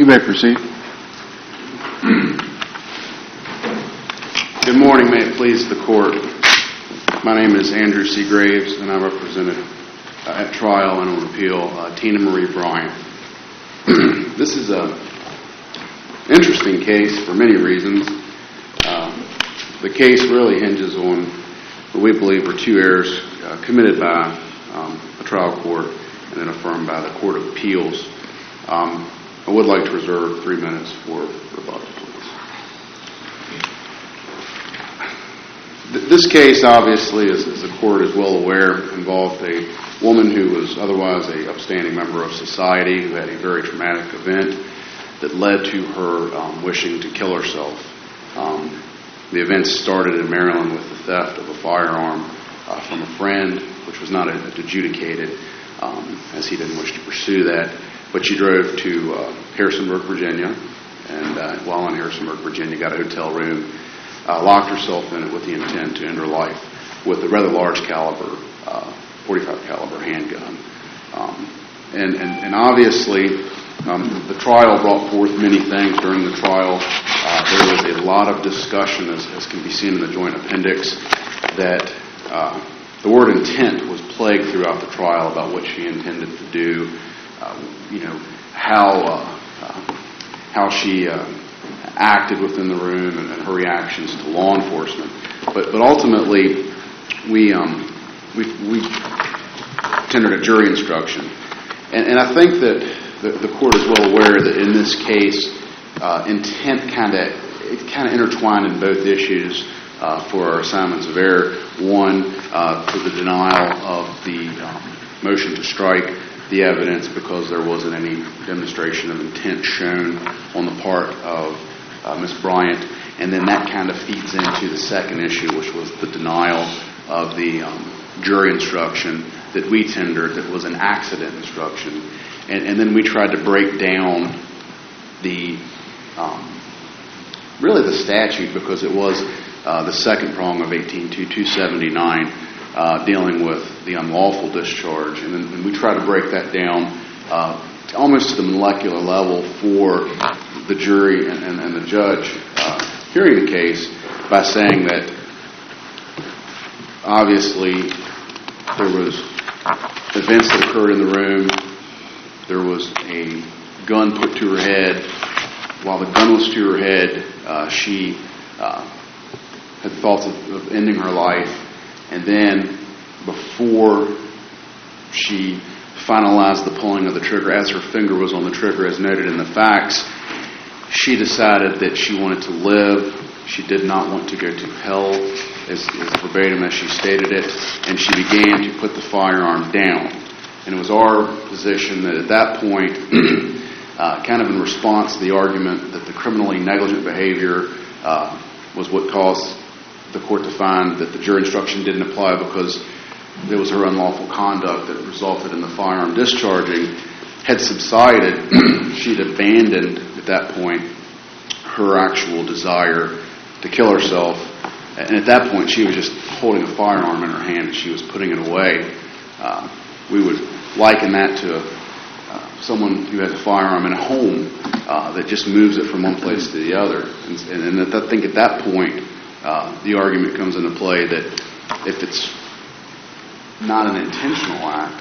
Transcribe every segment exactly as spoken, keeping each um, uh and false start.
You may proceed. Good morning. May it please the Court. My name is Andrew C. Graves, and I represented uh, at trial and on appeal uh, Tina Marie Bryant. This is an interesting case for many reasons. Uh, the case really hinges on what we believe were two errors uh, committed by um, a trial court and then affirmed by the Court of Appeals. Um, I would like to reserve three minutes for rebuttal, please. Th- this case, obviously, as, as the Court is well aware, involved a woman who was otherwise a upstanding member of society who had a very traumatic event that led to her um, wishing to kill herself. Um, the event started in Maryland with the theft of a firearm uh, from a friend, which was not adjudicated, um, as he didn't wish to pursue that. But she drove to uh, Harrisonburg, Virginia, and uh, while in Harrisonburg, Virginia, got a hotel room, uh, locked herself in it with the intent to end her life with a rather large caliber, uh, forty-five caliber handgun. Um, and, and, and obviously, um, the trial brought forth many things during the trial. Uh, there was a lot of discussion, as, as can be seen in the joint appendix, that uh, the word intent was plagued throughout the trial about what she intended to do. Uh, you know, how uh, uh, how she uh, acted within the room and, and her reactions to law enforcement. But but ultimately, we um, we we tendered a jury instruction, and, and I think that the, the court is well aware that in this case, uh, intent kind of it kind of intertwined in both issues uh, for our assignments of error. One, uh, for the denial of the um, motion to strike the evidence because there wasn't any demonstration of intent shown on the part of uh, Miz Bryant, and then that kind of feeds into the second issue, which was the denial of the um, jury instruction that we tendered that was an accident instruction, and, and then we tried to break down the um, really the statute because it was uh, the second prong of eighteen two seventy-nine. Uh, dealing with the unlawful discharge, and, then, and we try to break that down uh, almost to the molecular level for the jury and, and, and the judge uh, hearing the case by saying that obviously there was events that occurred in the room, there was a gun put to her head. While the gun was to her head, uh, she uh, had thoughts of, of ending her life. And then, before she finalized the pulling of the trigger, as her finger was on the trigger, as noted in the facts, she decided that she wanted to live. She did not want to go to hell, as, as verbatim as she stated it, and she began to put the firearm down. And it was our position that at that point, uh, kind of in response to the argument that the criminally negligent behavior uh, was what caused the court to find that the jury instruction didn't apply because there was her unlawful conduct that resulted in the firearm discharging, had subsided. She'd abandoned at that point her actual desire to kill herself, and at that point she was just holding a firearm in her hand and she was putting it away. Uh, we would liken that to uh, someone who has a firearm in a home uh, that just moves it from one place to the other, and, and, and I think at that point Uh, the argument comes into play that if it's not an intentional act,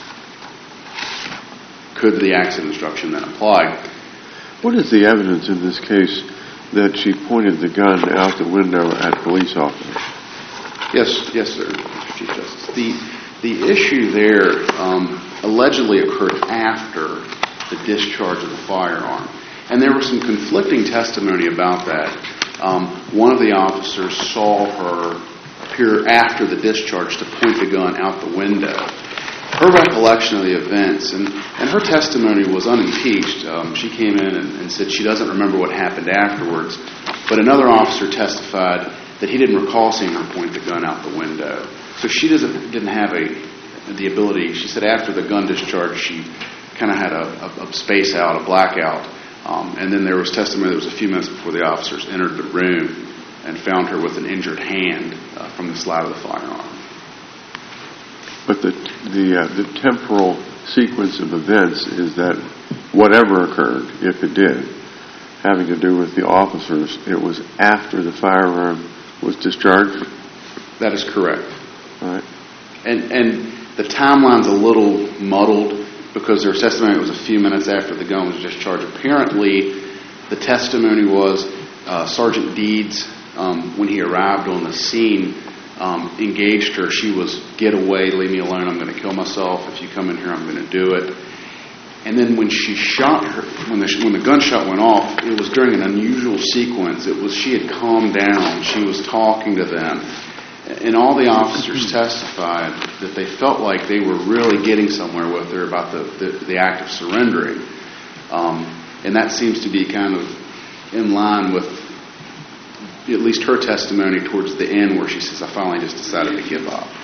could the accident instruction then apply? What is the evidence in this case that she pointed the gun out the window at police officers? Yes, yes, sir, Mister Chief Justice. The the issue there um, allegedly occurred after the discharge of the firearm, and there was some conflicting testimony about that. Um, one of the officers saw her appear after the discharge to point the gun out the window. Her recollection of the events, and, and her testimony was unimpeached. Um, she came in and, and said she doesn't remember what happened afterwards, but another officer testified that he didn't recall seeing her point the gun out the window. So she doesn't didn't have a the ability. She said after the gun discharge, she kind of had a, a, a space out, a blackout. Um, and then there was testimony that was a few minutes before the officers entered the room and found her with an injured hand uh, from the slide of the firearm. But the the uh, the temporal sequence of events is that whatever occurred, if it did, having to do with the officers, it was after the firearm was discharged? That is correct. All right. And and the timeline's a little muddled because their testimony was a few minutes after the gun was discharged. Apparently, the testimony was uh, Sergeant Deeds, um, when he arrived on the scene, um, engaged her. She was, "Get away, leave me alone, I'm going to kill myself. If you come in here, I'm going to do it." And then when she shot her, when the when the gunshot went off, it was during an unusual sequence. It was she had calmed down. She was talking to them. And all the officers testified that they felt like they were really getting somewhere with her about the, the, the act of surrendering. Um, and that seems to be kind of in line with at least her testimony towards the end where she says, "I finally just decided to give up."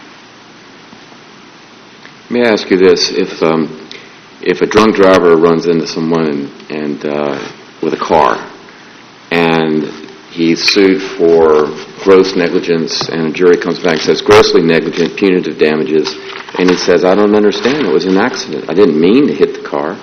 May I ask you this? If um, if a drunk driver runs into someone and, and uh, with a car and he's sued for gross negligence, and a jury comes back and says grossly negligent, punitive damages, and he says, "I don't understand, it was an accident. I didn't mean to hit the car."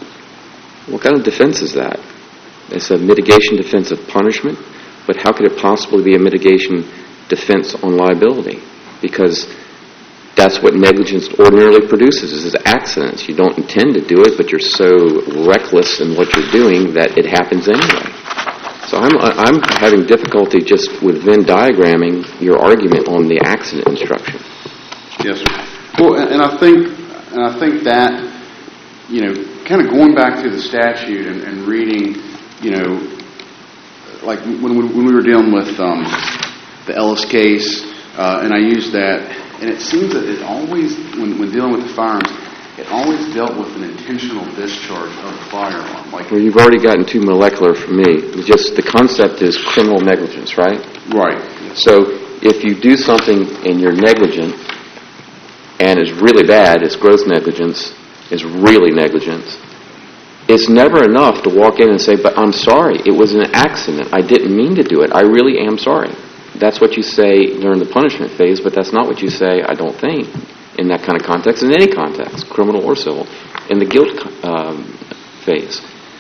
What kind of defense is that? It's a mitigation defense of punishment, but how could it possibly be a mitigation defense on liability? Because that's what negligence ordinarily produces, is accidents. You don't intend to do it, but you're so reckless in what you're doing that it happens anyway. So I'm I'm having difficulty just with Venn diagramming your argument on the accident instruction. Yes, sir. Well, and, and I think and I think that, you know, kind of going back through the statute and, and reading, you know, like when we, when we were dealing with um, the Ellis case, uh, and I used that, and it seems that it always, when, when dealing with the firearms, it always dealt with an intentional discharge of a firearm. Like, well, you've already gotten too molecular for me. It's just the concept is criminal negligence, right? Right. So if you do something and you're negligent, and it's really bad, it's gross negligence, it's really negligence, it's never enough to walk in and say, "But I'm sorry, it was an accident. I didn't mean to do it. I really am sorry." That's what you say during the punishment phase, but that's not what you say, I don't think, in that kind of context, in any context, criminal or civil, in the guilt um, phase.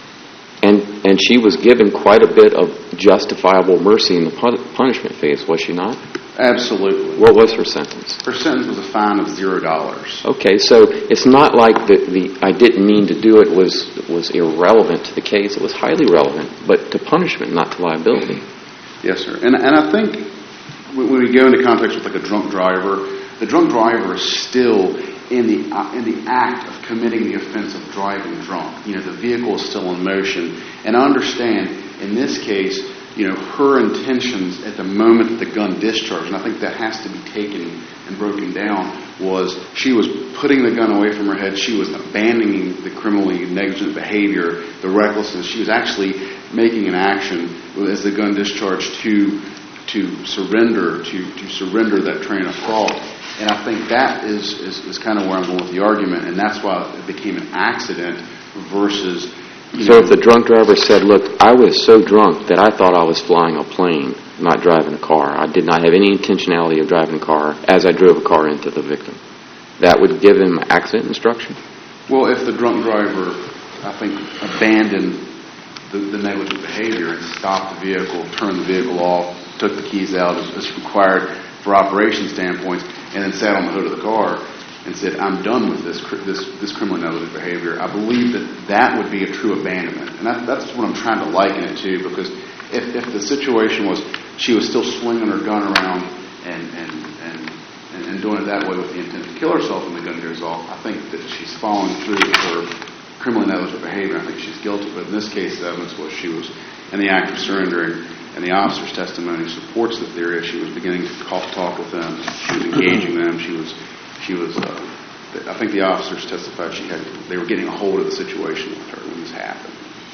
And and she was given quite a bit of justifiable mercy in the pun- punishment phase, was she not? Absolutely. What was her sentence? Her sentence was a fine of zero dollars. Okay, so it's not like the, the I didn't mean to do it was was irrelevant to the case. It was highly relevant, but to punishment, not to liability. Yes, sir. And and I think when we go into context with like a drunk driver, the drunk driver is still in the uh, in the act of committing the offense of driving drunk. You know, the vehicle is still in motion. And I understand in this case, you know, her intentions at the moment that the gun discharged, and I think that has to be taken and broken down, was she was putting the gun away from her head. She was abandoning the criminally negligent behavior, the recklessness. She was actually making an action as the gun discharged to to surrender, to, to surrender that train of thought. And I think that is, is, is kind of where I'm going with the argument, and that's why it became an accident versus... You so know, if the drunk driver said, "Look, I was so drunk that I thought I was flying a plane, not driving a car. I did not have any intentionality of driving a car as I drove a car into the victim," that would give him accident instruction? Well, if the drunk driver, I think, abandoned the, the negligent behavior and stopped the vehicle, turned the vehicle off, took the keys out as, as required for operation standpoints, and then sat on the hood of the car and said, "I'm done with this this this criminally negligent behavior," I believe that that would be a true abandonment. And that, that's what I'm trying to liken it to, because if, if the situation was she was still swinging her gun around and, and, and, and, and doing it that way with the intent to kill herself when the gun goes off, I think that she's following through with her criminally negligent behavior. I think she's guilty. But in this case, the evidence was she was in the act of surrendering, and the officer's testimony supports the theory. She was beginning to talk, talk with them. She was engaging them. She was... She was, uh, I think the officers testified she had, they were getting a hold of the situation with her when this happened.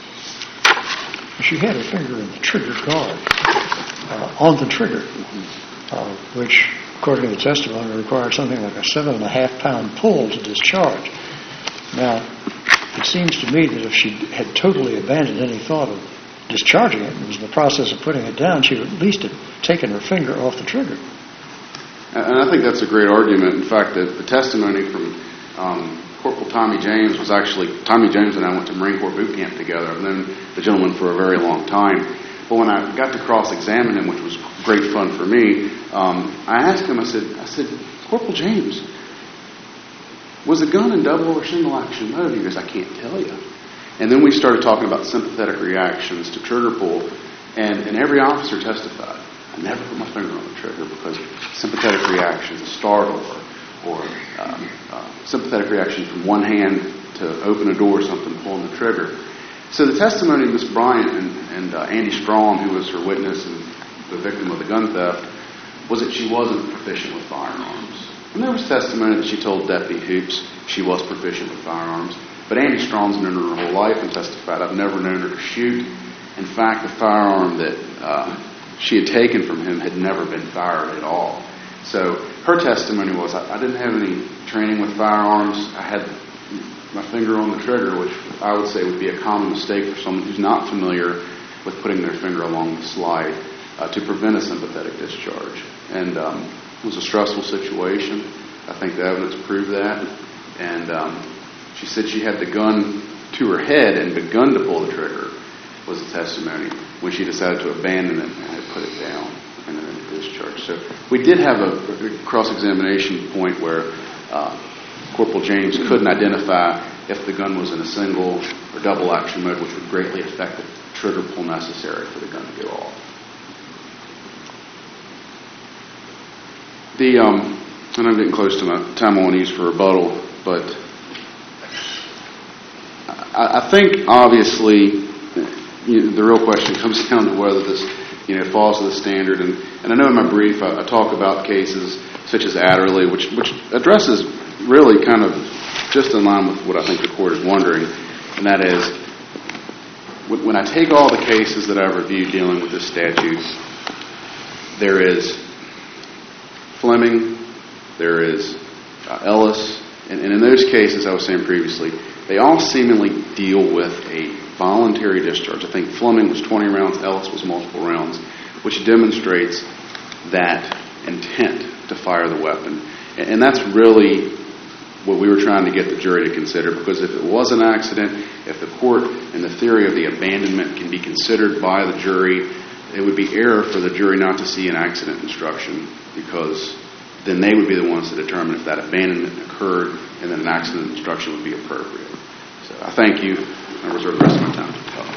She had her finger in the trigger guard, uh, on the trigger, uh, which, according to the testimony, required something like a seven and a half pound pull to discharge. Now, it seems to me that if she had totally abandoned any thought of discharging it and was in the process of putting it down, she would at least have taken her finger off the trigger. And I think that's a great argument. In fact, the, the testimony from um, Corporal Tommy James was actually, Tommy James and I went to Marine Corps boot camp together. I've known the gentleman for a very long time. But when I got to cross-examine him, which was great fun for me, um, I asked him, I said, I said, Corporal James, was the gun in double or single action mode? He goes, I can't tell you. And then we started talking about sympathetic reactions to trigger pull, and, and every officer testified. I never put my finger on the trigger because sympathetic reactions, a startle, or, or um, uh, sympathetic reaction from one hand to open a door or something, pulling the trigger. So the testimony of Miss Bryant and, and uh, Andy Strom, who was her witness and the victim of the gun theft, was that she wasn't proficient with firearms. And there was testimony that she told Deputy Hoops she was proficient with firearms. But Andy Strom's known her her whole life and testified, I've never known her to shoot. In fact, the firearm that uh, she had taken from him had never been fired at all. So her testimony was, I, I didn't have any training with firearms. I had my finger on the trigger, which I would say would be a common mistake for someone who's not familiar with putting their finger along the slide uh, to prevent a sympathetic discharge. And um, it was a stressful situation. I think the evidence proved that. And um, she said she had the gun to her head and begun to pull the trigger, was the testimony, when she decided to abandon it and had put it down and then discharge. So we did have a, a cross-examination point where uh, Corporal James couldn't identify if the gun was in a single or double action mode, which would greatly affect the trigger pull necessary for the gun to go off. The, um, and I'm getting close to my time I want to use for rebuttal, but I, I think obviously you know, the real question comes down to whether this you know, falls to the standard. And, and I know in my brief I, I talk about cases such as Adderley, which, which addresses really kind of just in line with what I think the court is wondering, and that is, when I take all the cases that I've reviewed dealing with this statute, there is Fleming, there is uh, Ellis, and, and in those cases I was saying previously, they all seemingly deal with a voluntary discharge. I think Fleming was twenty rounds, Ellis was multiple rounds, which demonstrates that intent to fire the weapon. And, and that's really what we were trying to get the jury to consider, because if it was an accident, if the court and the theory of the abandonment can be considered by the jury, it would be error for the jury not to see an accident instruction, because then they would be the ones to determine if that abandonment occurred, and then an accident instruction would be appropriate. So I thank you. I reserve the rest of my time to talk.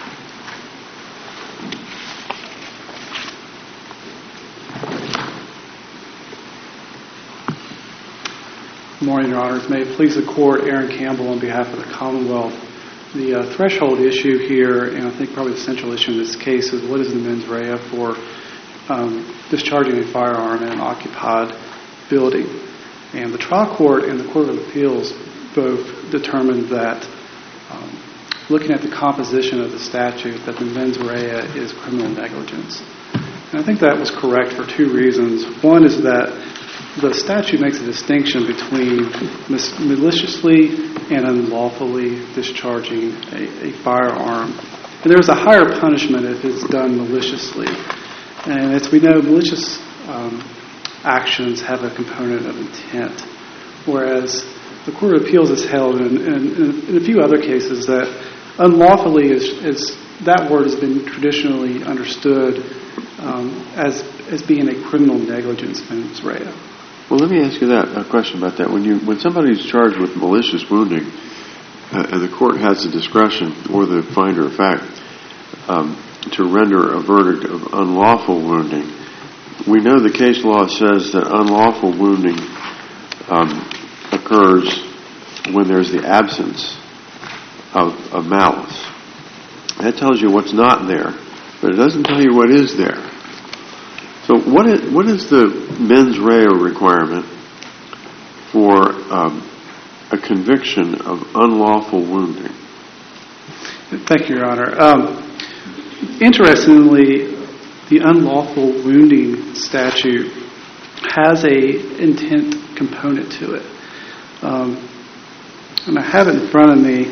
Good morning, Your Honors. May it please the Court, Aaron Campbell on behalf of the Commonwealth. The uh, threshold issue here, and I think probably the central issue in this case, is what is the mens rea for um, discharging a firearm in an occupied building. And the trial court and the Court of Appeals both determined that, um, looking at the composition of the statute, that the mens rea is criminal negligence. And I think that was correct for two reasons. One is that the statute makes a distinction between mis- maliciously and unlawfully discharging a, a firearm. And there's a higher punishment if it's done maliciously. And as we know, malicious um, actions have a component of intent, whereas the Court of Appeals has held in, in, in a few other cases that unlawfully is, is that word has been traditionally understood um, as as being a criminal negligence mens rea. Well, let me ask you that a question about that. When you when somebody's charged with malicious wounding, uh, and the court has the discretion, or the finder of fact, um, to render a verdict of unlawful wounding, we know the case law says that unlawful wounding um, occurs when there's the absence of, of malice. That tells you what's not there, but it doesn't tell you what is there. So what is, what is the mens rea requirement for um, a conviction of unlawful wounding? Thank you, Your Honor. Um, interestingly, the unlawful wounding statute has a intent component to it. Um, and I have it in front of me.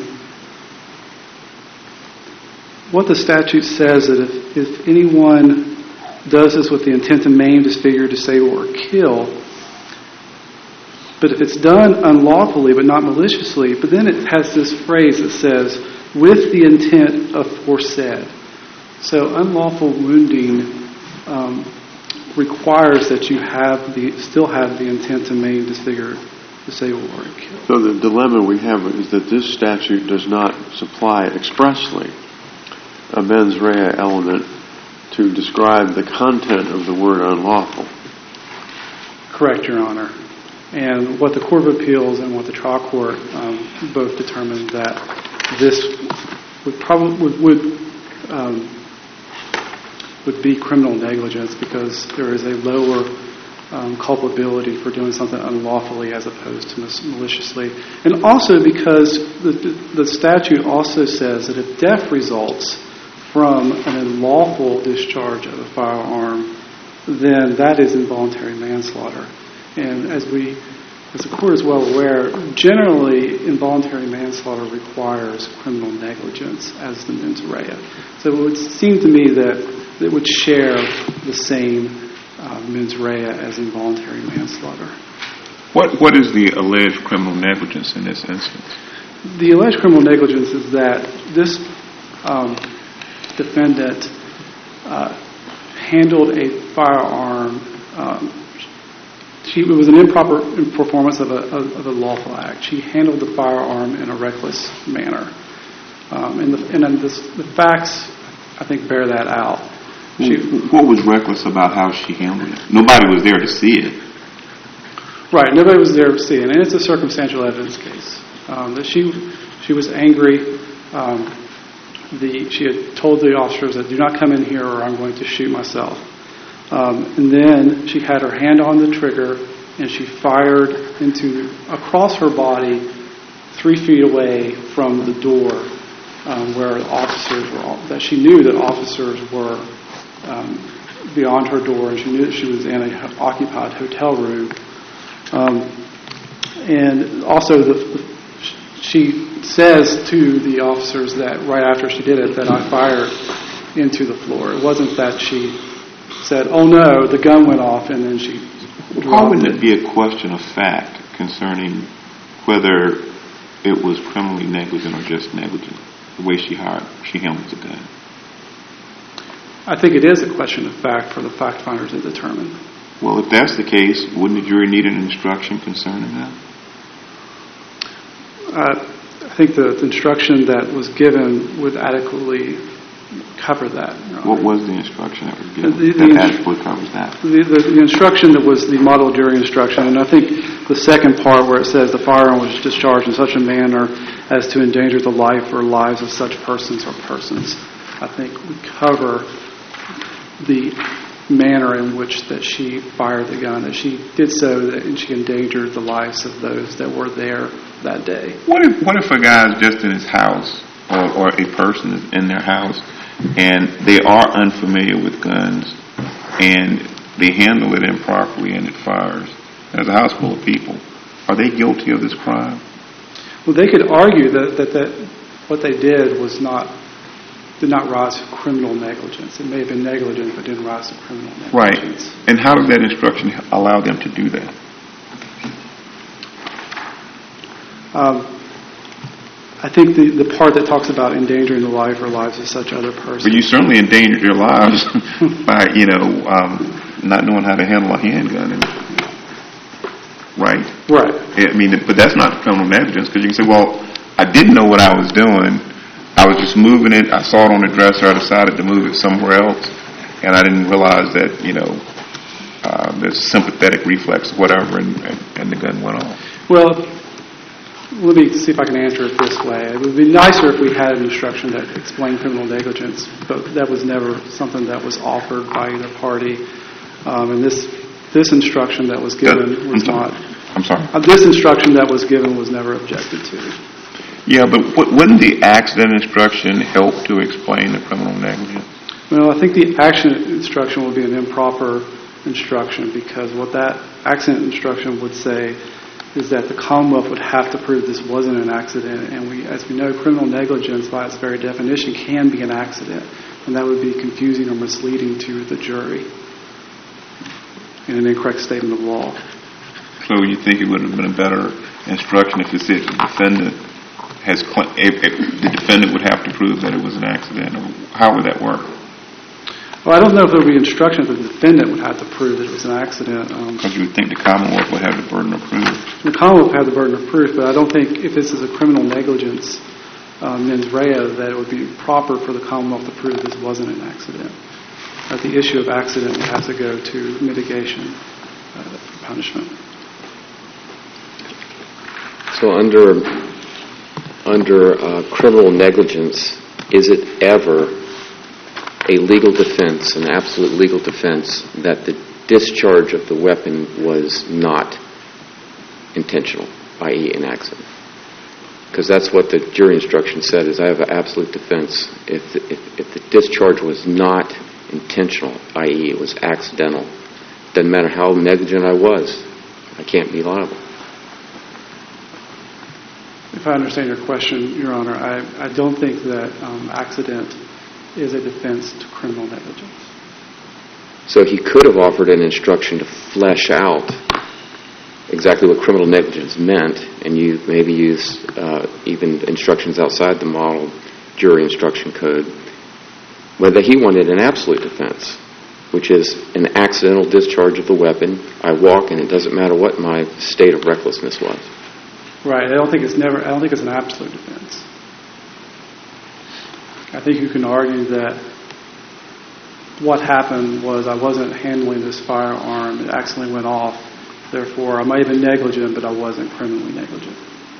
What the statute says that if, if anyone does this with the intent to maim, disfigure, disable, or kill, But if it's done unlawfully but not maliciously, but then it has this phrase that says, with the intent aforesaid. So unlawful wounding um, requires that you have the still have the intent to maim, disfigure, disable, or kill. So the dilemma we have is that this statute does not supply expressly a mens rea element to describe the content of the word unlawful. Correct, Your Honor. And what the Court of Appeals and what the trial court um, both determined that this would probably would would, um, would be criminal negligence because there is a lower um, culpability for doing something unlawfully as opposed to maliciously, and also because the, the statute also says that if death results from an unlawful discharge of a firearm, then that is involuntary manslaughter. And as we, as the court is well aware, generally involuntary manslaughter requires criminal negligence as the mens rea. So it would seem to me that it would share the same uh, mens rea as involuntary manslaughter. What What is the alleged criminal negligence in this instance? The alleged criminal negligence is that this um, defendant uh, handled a firearm. Um, she, it was an improper performance of a, of a lawful act. She handled the firearm in a reckless manner. Um, and the, and this, the facts, I think, bear that out. She, what was reckless about how she handled it? Nobody was there to see it. Right, nobody was there to see it. And it's a circumstantial evidence case. Um, that she she was angry. Um, the she had told the officers that do not come in here or I'm going to shoot myself. Um, and then she had her hand on the trigger and she fired into across her body three feet away from the door um, where officers were. That she knew that officers were um, beyond her door, and she knew that she was in an occupied hotel room. Um, and also, the, the, she says to the officers that right after she did it that I fired into the floor. It wasn't that she said, "Oh no, the gun went off," and then she. Why wouldn't it be a question of fact concerning whether it was criminally negligent or just negligent, the way she hired, she handled the gun? I think it is a question of fact for the fact finders to determine. Well, if that's the case, wouldn't the jury need an instruction concerning that? Uh, I think the, the instruction that was given would adequately cover that. What was the instruction that was given the, the, that the adequately covers that? The, the, the instruction that was the model jury instruction, and I think the second part where it says the firearm was discharged in such a manner as to endanger the life or lives of such persons or persons, I think would cover the manner in which that she fired the gun, that she did so that and she endangered the lives of those that were there that day. What if what if a guy is just in his house or, or a person is in their house and they are unfamiliar with guns and they handle it improperly and it fires? There's a house full of people. Are they guilty of this crime? Well, they could argue that, that, that what they did was not did not rise to criminal negligence. It may have been negligent, but didn't rise to criminal negligence. Right. And how did that instruction allow them to do that? Um, I think the, the part that talks about endangering the life or lives of such other persons. But you certainly endangered your lives by, you know, um, not knowing how to handle a handgun. And, right? Right. I mean, but that's not criminal negligence because you can say, well, I didn't know what I was doing. I was just moving it. I saw it on the dresser. I decided to move it somewhere else. And I didn't realize that, you know, uh, there's sympathetic reflex or whatever, and, and, and the gun went off. Well, let me see if I can answer it this way. It would be nicer if we had an instruction that explained criminal negligence, but that was never something that was offered by either party. Um, and this this instruction that was given was I'm not. I'm sorry. Uh, this instruction that was given was never objected to. Yeah, but wouldn't the accident instruction help to explain the criminal negligence? Well, I think the accident instruction would be an improper instruction because what that accident instruction would say is that the Commonwealth would have to prove this wasn't an accident, and we, as we know, criminal negligence by its very definition can be an accident, and that would be confusing or misleading to the jury in an incorrect statement of law. So you think it would have been a better instruction if it said the defendant has cl- if, if the defendant would have to prove that it was an accident? Or how would that work? Well, I don't know if there would be instructions that the defendant would have to prove that it was an accident. Um, Because you would think the Commonwealth would have the burden of proof. the Commonwealth would have the burden of proof, but I don't think if this is a criminal negligence uh, mens rea that it would be proper for the Commonwealth to prove this wasn't an accident. That the issue of accident would have to go to mitigation uh, for punishment. So under under uh, criminal negligence, is it ever a legal defense, an absolute legal defense, that the discharge of the weapon was not intentional, that is an accident? Because that's what the jury instruction said, is I have an absolute defense. If the, if, if the discharge was not intentional, that is it was accidental, doesn't matter how negligent I was, I can't be liable. If I understand your question, Your Honor, I, I don't think that um, accident is a defense to criminal negligence. So he could have offered an instruction to flesh out exactly what criminal negligence meant, and you maybe use uh, even instructions outside the model jury instruction code, whether he wanted an absolute defense, which is an accidental discharge of the weapon. I walk, and it doesn't matter what my state of recklessness was. Right. I don't think it's never. I don't think it's an absolute defense. I think you can argue that what happened was I wasn't handling this firearm. It accidentally went off. Therefore, I might have been negligent, but I wasn't criminally negligent.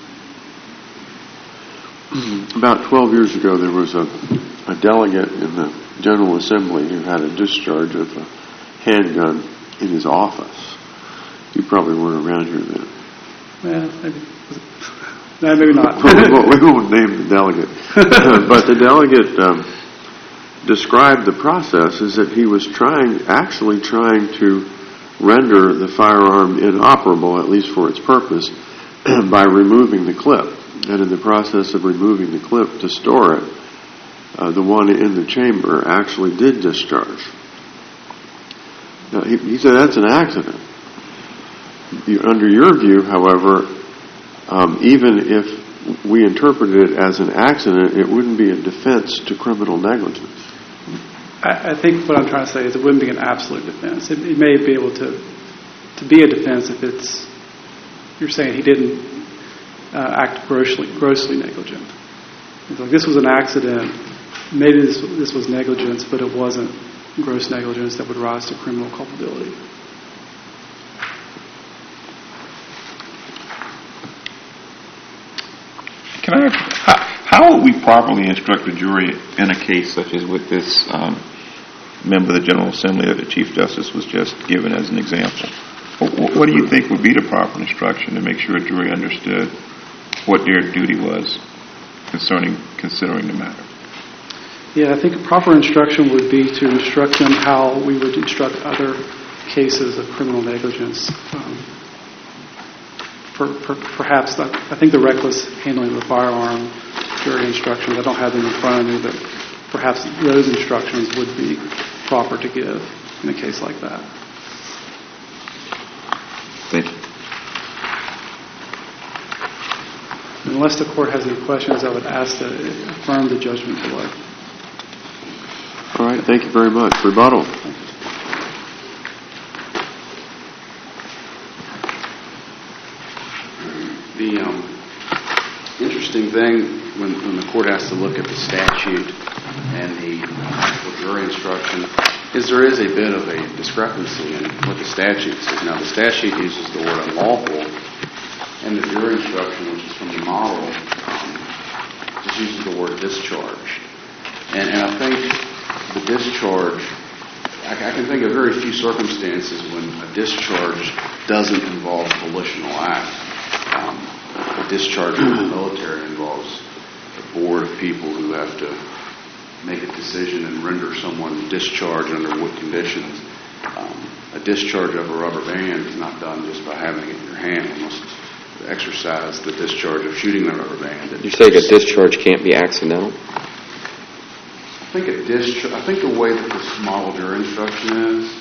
About twelve years ago, there was a, a delegate in the General Assembly who had a discharge of a handgun in his office. You probably weren't around here then. Yeah, maybe. No, maybe not. Well, we won't name the delegate. But the delegate um, described the process as that he was trying, actually trying to render the firearm inoperable, at least for its purpose, by removing the clip. And in the process of removing the clip to store it, uh, the one in the chamber actually did discharge. Now, he, he said that's an accident. You, under your view, however, um, even if we interpreted it as an accident, it wouldn't be a defense to criminal negligence. I, I think what I'm trying to say is it wouldn't be an absolute defense. It, it may be able to to be a defense if it's you're saying he didn't uh, act grossly grossly negligent. So this was an accident. Maybe this this was negligence, but it wasn't gross negligence that would rise to criminal culpability. Can I ask, how, how would we properly instruct a jury in a case such as with this um, member of the General Assembly that the Chief Justice was just given as an example? What, what do you think would be the proper instruction to make sure a jury understood what their duty was concerning considering the matter? Yeah, I think a proper instruction would be to instruct them how we would instruct other cases of criminal negligence. Um, per, per, perhaps, that, I think the reckless handling of the firearm jury instructions, I don't have them in front of me, but perhaps those instructions would be proper to give in a case like that. Thank you. Unless the court has any questions, I would ask to affirm the judgment below. All right, thank you very much. Rebuttal. The um, interesting thing when, when the court has to look at the statute and the actual jury instruction is there is a bit of a discrepancy in what the statute says. Now, the statute uses the word unlawful, and the jury instruction, which is from the model, um, just uses the word discharge. And, and I think the discharge, I, I can think of very few circumstances when a discharge doesn't involve a volitional act. Um, a discharge in the military involves a board of people who have to make a decision and render someone discharged under what conditions. Um, a discharge of a rubber band is not done just by having it in your hand. You must exercise the discharge of shooting the rubber band. You're saying a discharge can't be accidental? I think a discharge. I think the way that this model jury instruction is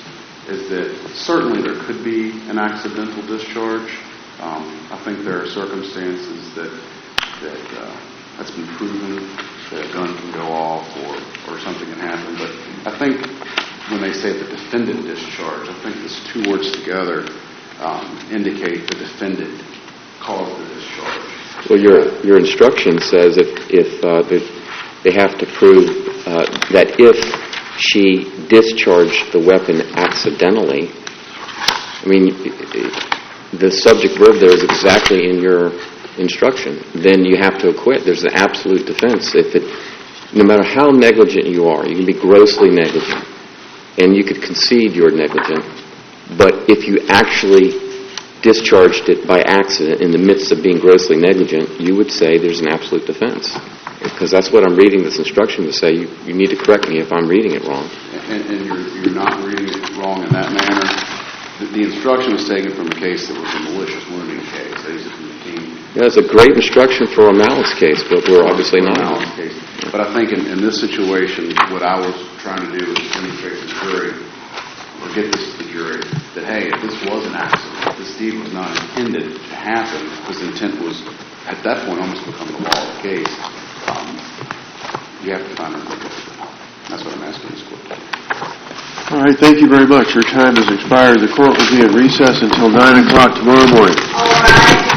is that certainly there could be an accidental discharge. Um, I think there are circumstances that that uh, that's been proven that a gun can go off or, or something can happen. But I think when they say the defendant discharge, I think these two words together um, indicate the defendant caused the discharge. Well, your your instruction says if if uh, the, they have to prove uh, that if she discharged the weapon accidentally, I mean, the subject verb there is exactly in your instruction. Then you have to acquit. There's an absolute defense. If it, no matter how negligent you are, you can be grossly negligent, and you could concede you're negligent. But if you actually discharged it by accident in the midst of being grossly negligent, you would say there's an absolute defense. Because that's what I'm reading this instruction to say. You, you need to correct me if I'm reading it wrong. And, and you're, you're not reading it wrong in that manner. The, the instruction was taken from a case that was a malicious wounding case. That is from the team. Yeah, it's a great instruction for a malice case, but we're obviously not. Malice case. But I think in, in this situation, what I was trying to do is demonstrate to the jury, or get this to the jury, that, hey, if this was an accident, this deed was not intended to happen, because the intent was, at that point, almost become the law of the case. Um, you have to find a way. That's what I'm asking this court. All right, thank you very much. Your time has expired. The court will be at recess until nine o'clock tomorrow morning. All right.